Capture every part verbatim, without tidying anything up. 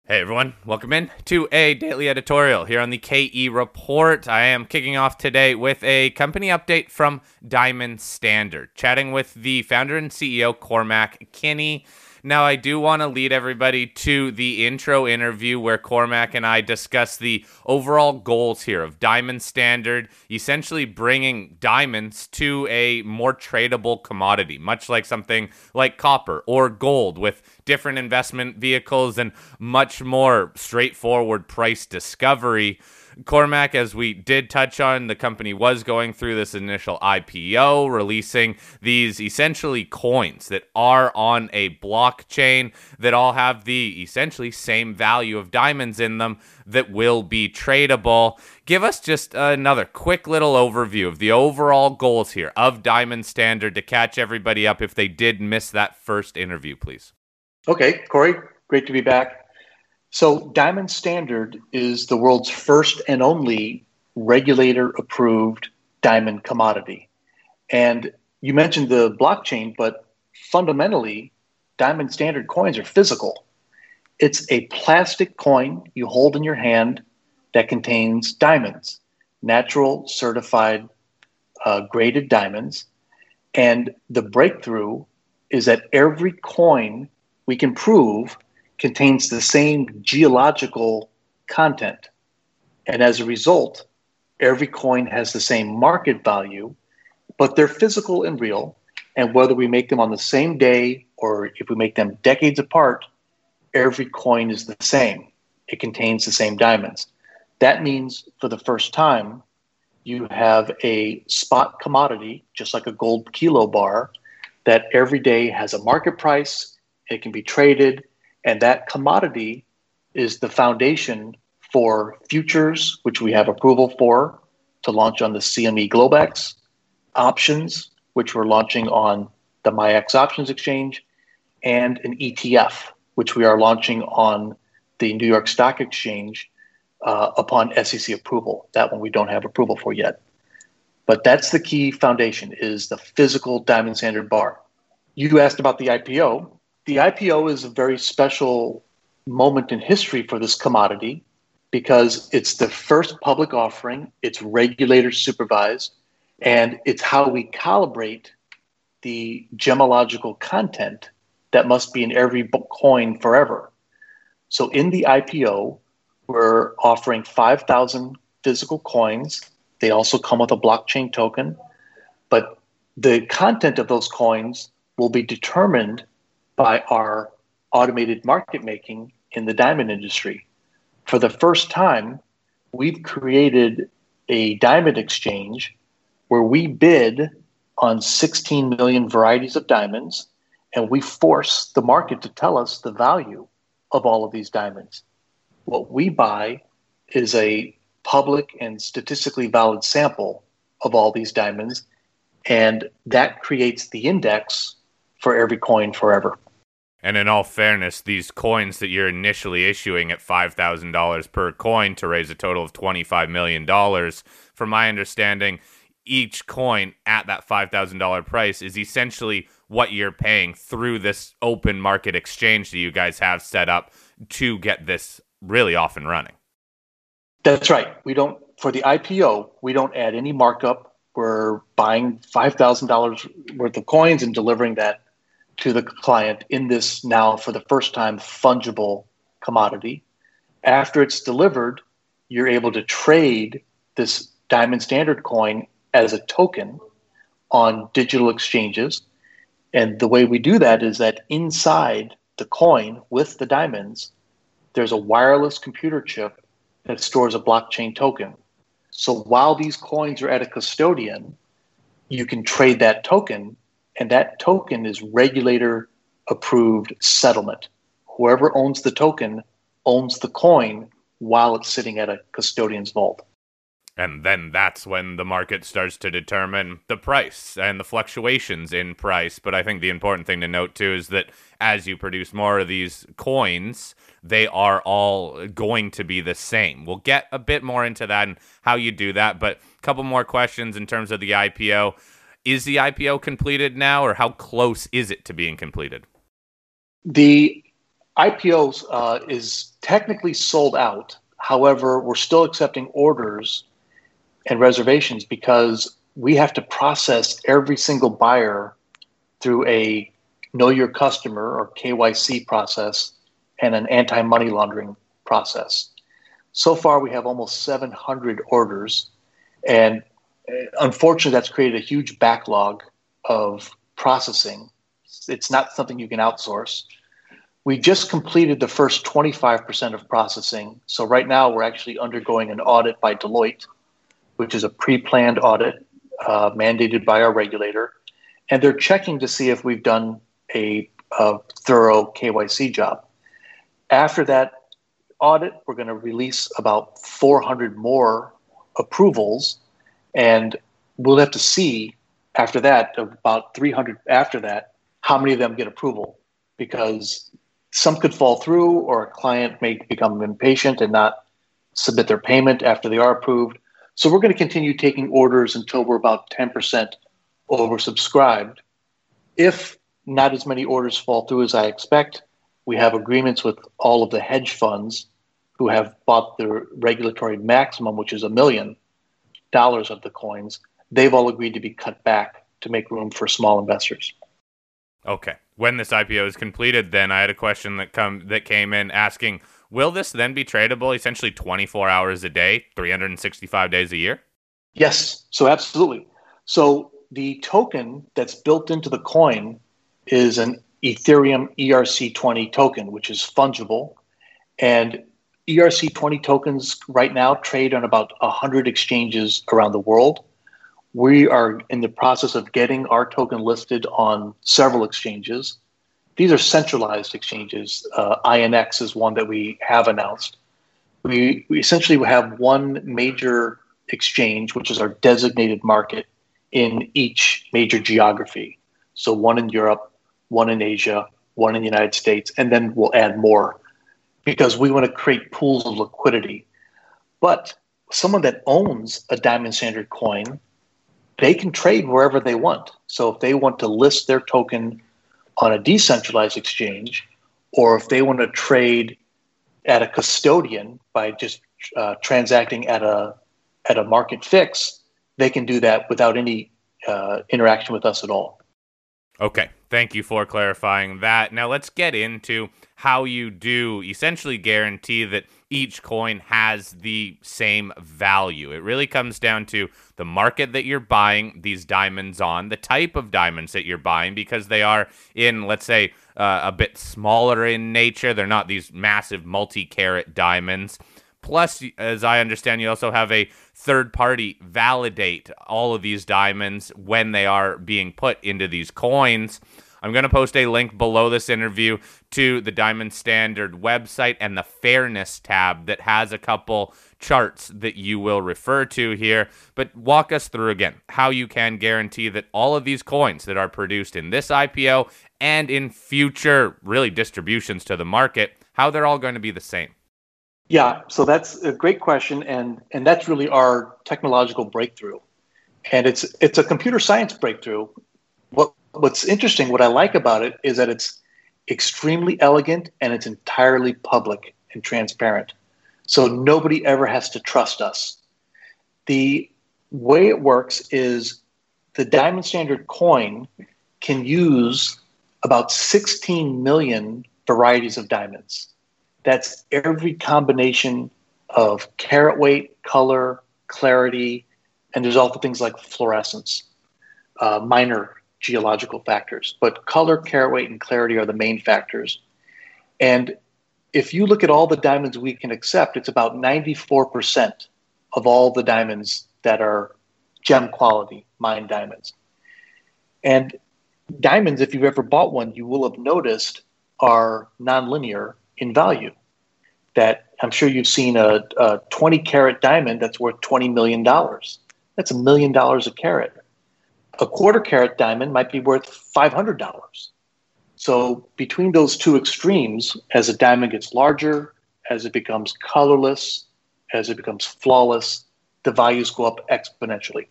Hey everyone, welcome in to a daily editorial here on the K E Report. I am kicking off today with a company update from Diamond Standard, chatting with the founder and C E O Cormac Kinney. Now, I do want to lead everybody to the intro interview where Cormac and I discuss the overall goals here of Diamond Standard, essentially bringing diamonds to a more tradable commodity, much like something like copper or gold, with different investment vehicles and much more straightforward price discovery. Cormac, as we did touch on, the company was going through this initial I P O, releasing these essentially coins that are on a blockchain that all have the essentially same value of diamonds in them that will be tradable. Give us just another quick little overview of the overall goals here of Diamond Standard to catch everybody up if they did miss that first interview, please. Okay, Corey, great to be back. So Diamond Standard is the world's first and only regulator-approved diamond commodity. And you mentioned the blockchain, but fundamentally, Diamond Standard coins are physical. It's a plastic coin you hold in your hand that contains diamonds, natural certified uh, graded diamonds. And the breakthrough is that every coin we can prove contains the same geological content. And as a result, every coin has the same market value, but they're physical and real. And whether we make them on the same day or if we make them decades apart, every coin is the same. It contains the same diamonds. That means for the first time, you have a spot commodity, just like a gold kilo bar, that every day has a market price, it can be traded, and that commodity is the foundation for futures, which we have approval for to launch on the C M E Globex, options, which we're launching on the MIAX Options Exchange, and an E T F, which we are launching on the New York Stock Exchange uh, upon S E C approval. That one we don't have approval for yet. But that's the key foundation, is the physical Diamond Standard bar. You asked about the I P O. The I P O is a very special moment in history for this commodity because it's the first public offering, it's regulator supervised, and it's how we calibrate the gemological content that must be in every coin forever. So in the I P O, we're offering five thousand physical coins. They also come with a blockchain token, but the content of those coins will be determined by our automated market making in the diamond industry. For the first time, we've created a diamond exchange where we bid on sixteen million varieties of diamonds, and we force the market to tell us the value of all of these diamonds. What we buy is a public and statistically valid sample of all these diamonds, and that creates the index for every coin forever. And in all fairness, these coins that you're initially issuing at five thousand dollars per coin to raise a total of twenty-five million dollars, from my understanding, each coin at that five thousand dollars price is essentially what you're paying through this open market exchange that you guys have set up to get this really off and running. That's right. We don't, for the I P O, we don't add any markup. We're buying five thousand dollars worth of coins and delivering that to the client in this now, for the first time, fungible commodity. After it's delivered, you're able to trade this Diamond Standard coin as a token on digital exchanges. And the way we do that is that inside the coin with the diamonds, there's a wireless computer chip that stores a blockchain token. So while these coins are at a custodian, you can trade that token, and that token is regulator-approved settlement. Whoever owns the token owns the coin while it's sitting at a custodian's vault. And then that's when the market starts to determine the price and the fluctuations in price. But I think the important thing to note, too, is that as you produce more of these coins, they are all going to be the same. We'll get a bit more into that and how you do that. But a couple more questions in terms of the I P O. Is the I P O completed now, or how close is it to being completed? The I P Os uh, is technically sold out. However, we're still accepting orders and reservations because we have to process every single buyer through a know your customer or K Y C process and an anti-money laundering process. So far, we have almost seven hundred orders, and uh, unfortunately, that's created a huge backlog of processing. It's not something you can outsource. We just completed the first twenty-five percent of processing. So right now, we're actually undergoing an audit by Deloitte, which is a pre-planned audit uh, mandated by our regulator. And they're checking to see if we've done a, a thorough K Y C job. After that audit, we're going to release about four hundred more approvals, and we'll have to see after that, about three hundred after that, how many of them get approval, because some could fall through, or a client may become impatient and not submit their payment after they are approved. So we're going to continue taking orders until we're about ten percent oversubscribed. If not as many orders fall through as I expect, we have agreements with all of the hedge funds who have bought the regulatory maximum, which is a million dollars of the coins. They've all agreed to be cut back to make room for small investors. Okay. When this I P O is completed, then I had a question that come that came in asking, will this then be tradable essentially twenty-four hours a day, three hundred sixty-five days a year? Yes, so absolutely. So the token that's built into the coin is an Ethereum E R C twenty token, which is fungible. And E R C twenty tokens right now trade on about one hundred exchanges around the world. We are in the process of getting our token listed on several exchanges. These are centralized exchanges. Uh, I N X is one that we have announced. We, we essentially have one major exchange, which is our designated market in each major geography. So one in Europe, one in Asia, one in the United States, and then we'll add more because we want to create pools of liquidity. But someone that owns a Diamond Standard coin, they can trade wherever they want. So if they want to list their token on a decentralized exchange, or if they want to trade at a custodian by just uh, transacting at a at a market fix, they can do that without any uh, interaction with us at all. Okay, thank you for clarifying that. Now let's get into how you do essentially guarantee that each coin has the same value. It really comes down to the market that you're buying these diamonds on, the type of diamonds that you're buying, because they are in, let's say, uh, a bit smaller in nature. They're not these massive multi-carat diamonds. Plus, as I understand, you also have a third party validate all of these diamonds when they are being put into these coins. I'm going to post a link below this interview to the Diamond Standard website and the Fairness tab that has a couple charts that you will refer to here. But walk us through again how you can guarantee that all of these coins that are produced in this I P O and in future, really, distributions to the market, how they're all going to be the same. Yeah, so that's a great question, and and that's really our technological breakthrough, and it's it's a computer science breakthrough. What what's interesting, what I like about it, is that it's extremely elegant and it's entirely public and transparent, so nobody ever has to trust us. The way it works is the Diamond Standard coin can use about sixteen million varieties of diamonds. That's every combination of carat weight, color, clarity, and there's also things like fluorescence, uh, minor geological factors. But color, carat weight, and clarity are the main factors. And if you look at all the diamonds we can accept, it's about ninety-four percent of all the diamonds that are gem quality, mined diamonds. And diamonds, if you've ever bought one, you will have noticed are nonlinear in value. That I'm sure you've seen a, a twenty carat diamond that's worth twenty million dollars. That's a million dollars a carat. A quarter carat diamond might be worth five hundred dollars. So between those two extremes, as a diamond gets larger, as it becomes colorless, as it becomes flawless, the values go up exponentially.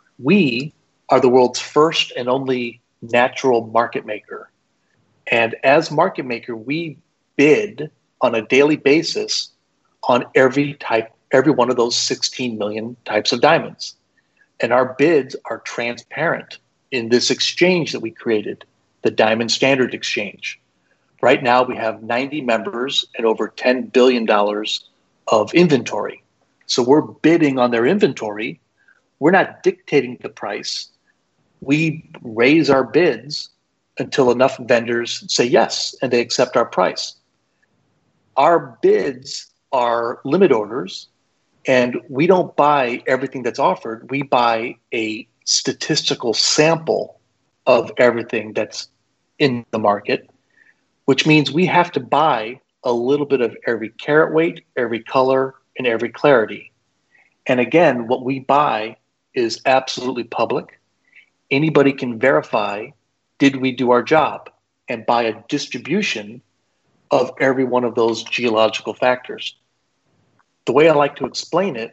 We are the world's first and only natural market maker. And as market maker, we bid on a daily basis on every type, every one of those sixteen million types of diamonds. And our bids are transparent in this exchange that we created, the Diamond Standard Exchange. Right now, we have ninety members and over ten billion dollars of inventory. So we're bidding on their inventory. We're not dictating the price. We raise our bids until enough vendors say yes and they accept our price. Our bids are limit orders, and we don't buy everything that's offered. We buy a statistical sample of everything that's in the market, which means we have to buy a little bit of every carat weight, every color, and every clarity. And again, what we buy is absolutely public. Anybody can verify, did we do our job, and buy a distribution of every one of those geological factors. The way I like to explain it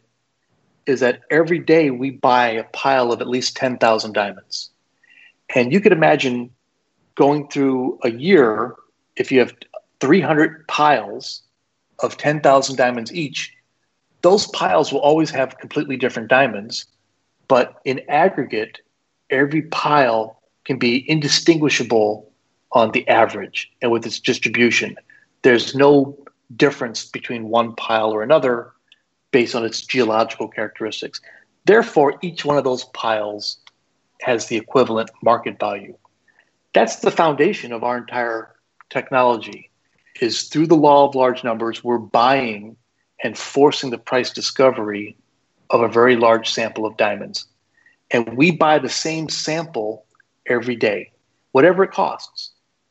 is that every day we buy a pile of at least ten thousand diamonds. And you could imagine going through a year, if you have three hundred piles of ten thousand diamonds each, those piles will always have completely different diamonds, but in aggregate, every pile can be indistinguishable on the average and with its distribution. There's no difference between one pile or another based on its geological characteristics. Therefore, each one of those piles has the equivalent market value. That's the foundation of our entire technology, is through the law of large numbers, we're buying and forcing the price discovery of a very large sample of diamonds. And we buy the same sample every day, whatever it costs.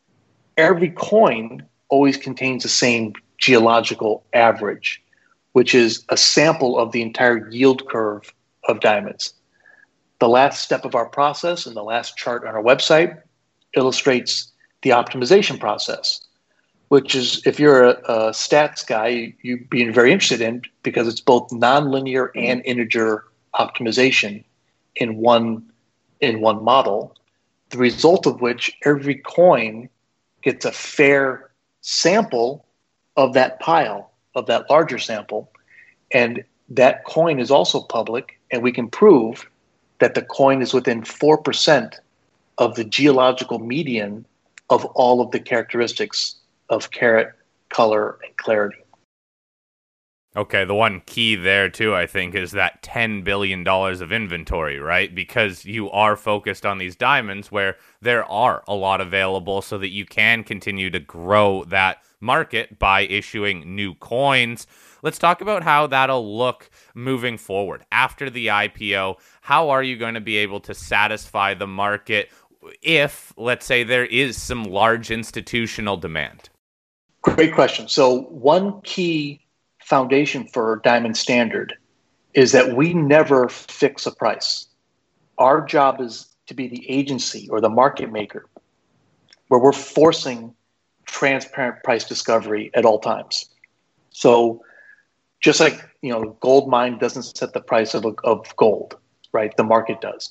Every coin always contains the same geological average, which is a sample of the entire yield curve of diamonds. The last step of our process and the last chart on our website illustrates the optimization process, which is, if you're a, a stats guy, you'd be very interested in, because it's both nonlinear and integer optimization in one in one model, the result of which every coin gets a fair sample of that pile, of that larger sample. And that coin is also public, and we can prove that the coin is within four percent of the geological median of all of the characteristics of carat, color, and clarity. Okay, the one key there, too, I think, is that ten billion dollars of inventory, right? Because you are focused on these diamonds where there are a lot available, so that you can continue to grow that market by issuing new coins. Let's talk about how that'll look moving forward. After the I P O, how are you going to be able to satisfy the market if, let's say, there is some large institutional demand? Great question. So one key foundation for Diamond Standard is that we never fix a price. Our job is to be the agency or the market maker, where we're forcing transparent price discovery at all times. So just like, you know, gold mine doesn't set the price of, of gold, right? The market does.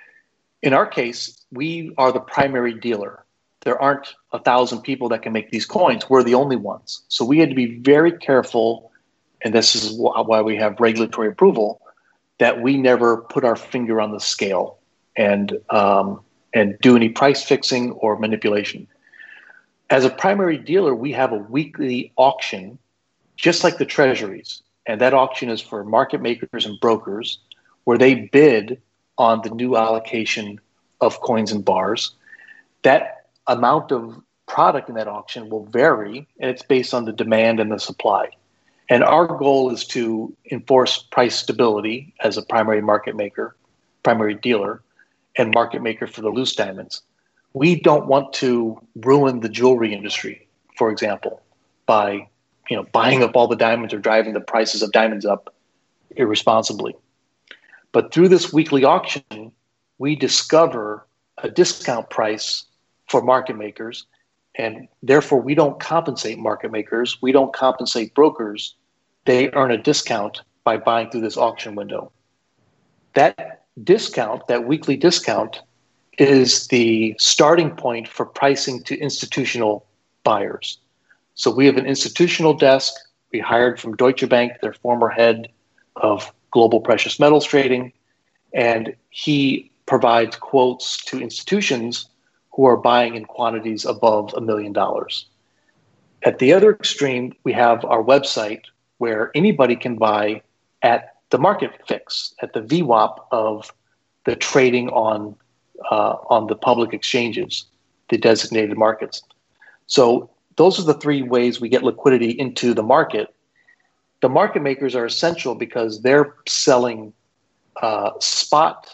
In our case, we are the primary dealer. There aren't a thousand people that can make these coins. We're the only ones. So we had to be very careful, and this is why we have regulatory approval, that we never put our finger on the scale and um, and do any price fixing or manipulation. As a primary dealer, we have a weekly auction, just like the treasuries. And that auction is for market makers and brokers, where they bid on the new allocation of coins and bars. That amount of product in that auction will vary, and it's based on the demand and the supply. And our goal is to enforce price stability as a primary market maker, primary dealer, and market maker for the loose diamonds. We don't want to ruin the jewelry industry, for example, by you know buying up all the diamonds or driving the prices of diamonds up irresponsibly. But through this weekly auction, we discover a discount price for market makers, and therefore we don't compensate market makers, we don't compensate brokers. They earn a discount by buying through this auction window. That discount, that weekly discount, is the starting point for pricing to institutional buyers. So we have an institutional desk. We hired from Deutsche Bank, their former head of global precious metals trading, and he provides quotes to institutions who are buying in quantities above a million dollars. At the other extreme, we have our website where anybody can buy at the market fix, at the V WAP of the trading on uh, on the public exchanges, the designated markets. So those are the three ways we get liquidity into the market. The market makers are essential because they're selling uh, spot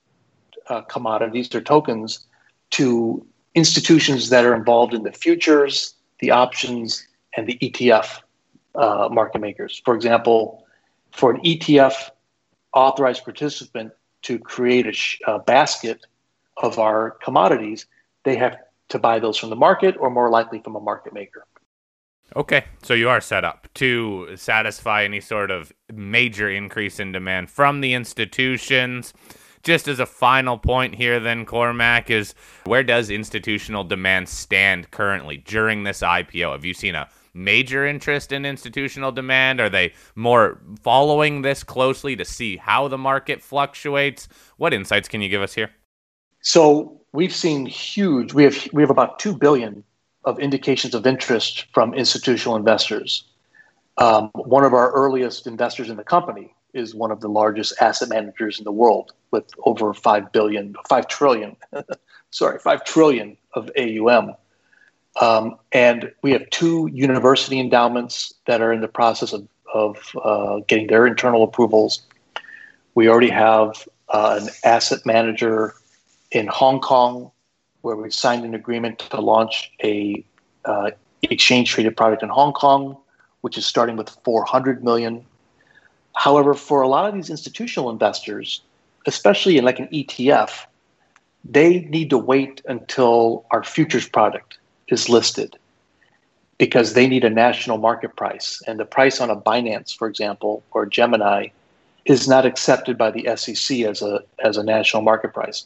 uh, commodities or tokens to institutions that are involved in the futures, the options, and the E T F uh, market makers. For example, for an E T F authorized participant to create a, sh- a basket of our commodities, they have to buy those from the market or more likely from a market maker. Okay, so you are set up to satisfy any sort of major increase in demand from the institutions. Just as a final point here then, Cormac, is where does institutional demand stand currently during this I P O? Have you seen a major interest in institutional demand? Are they more following this closely to see how the market fluctuates? What insights can you give us here? So we've seen huge, we have we have about two billion of indications of interest from institutional investors. Um, one of our earliest investors in the company is one of the largest asset managers in the world with over five billion, five trillion, sorry, five trillion of A U M. Um, and we have two university endowments that are in the process of, of uh, getting their internal approvals. We already have uh, an asset manager in Hong Kong where we signed an agreement to launch a uh, exchange-traded product in Hong Kong, which is starting with four hundred million. However, for a lot of these institutional investors, especially in like an E T F, they need to wait until our futures product is listed because they need a national market price. And the price on a Binance, for example, or Gemini is not accepted by the S E C as a, as a national market price.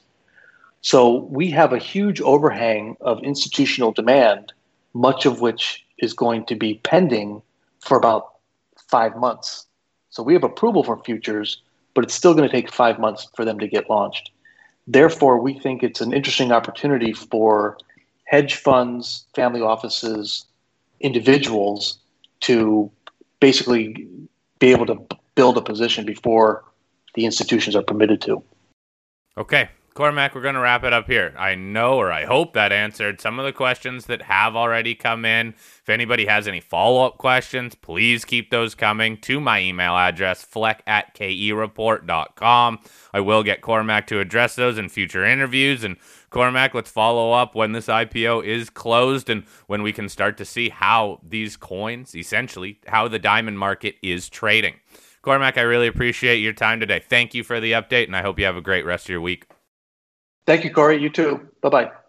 So we have a huge overhang of institutional demand, much of which is going to be pending for about five months. So we have approval for futures, but it's still going to take five months for them to get launched. Therefore, we think it's an interesting opportunity for hedge funds, family offices, individuals to basically be able to build a position before the institutions are permitted to. Okay. Cormac, we're going to wrap it up here. I know, or I hope that answered some of the questions that have already come in. If anybody has any follow-up questions, please keep those coming to my email address, fleck at k e report dot com. I will get Cormac to address those in future interviews. And Cormac, let's follow up when this I P O is closed and when we can start to see how these coins, essentially, how the diamond market is trading. Cormac, I really appreciate your time today. Thank you for the update, and I hope you have a great rest of your week. Thank you, Corey. You too. Bye-bye.